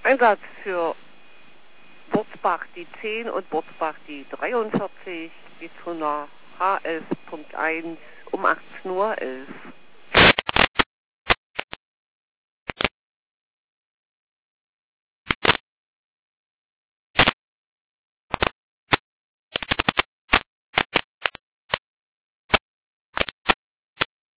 Einsatz für Wurzbach die 10 und Wurzbach die 43, die Zunah H11.1 um 18:11 Uhr.